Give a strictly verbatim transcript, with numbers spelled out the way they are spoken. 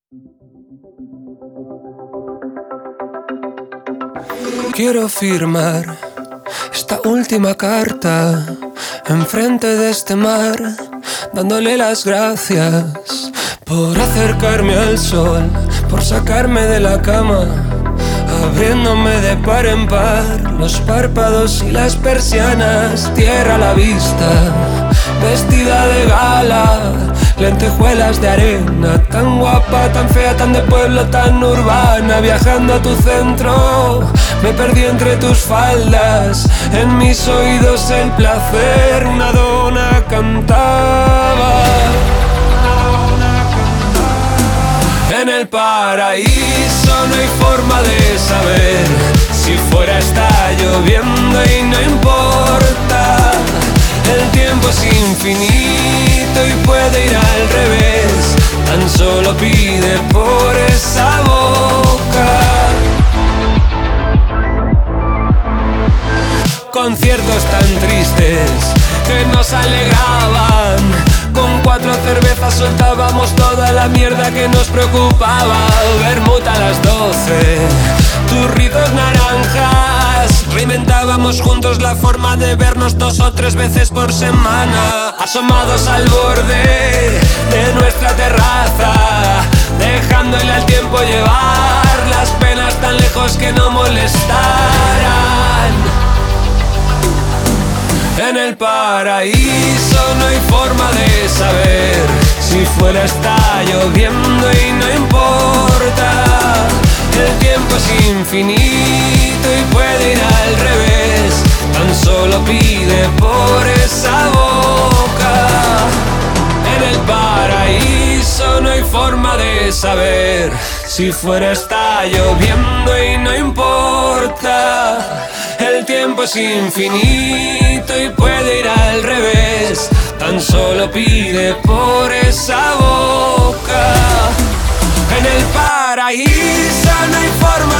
Quiero firmar esta última carta enfrente de este mar, dándole las gracias por acercarme al sol, por sacarme de la cama, abriéndome de par en par los párpados y las persianas, tierra a la vista, vestida de gala, lentejuelas de arena, tan guapa, tan fea, tan de pueblo, tan urbana, viajando a tu centro, me perdí entre tus faldas, en mis oídos el placer, una dona cantaba. En el paraíso no hay forma de saber si fuera está lloviendo y no importa. El tiempo es infinito y puede ir al revés. Tan solo pide por esa boca. Conciertos tan tristes que nos alegraban. Con cuatro cervezas soltábamos toda la mierda que nos preocupaba. Vermut a las doce, turritos naranjas. Reinventábamos juntos la forma de vernos dos o tres veces por semana, asomados al borde de nuestra terraza, dejándole al tiempo llevar las penas tan lejos que no molestaran. En el paraíso no hay forma de saber si fuera está lloviendo y no importa. El tiempo es infinito y puede ir al revés. Tan solo pide por esa boca. En el paraíso no hay forma de saber si fuera está lloviendo y no importa. El tiempo es infinito y puede ir al revés. Tan solo pide por esa boca. En el paraíso no hay forma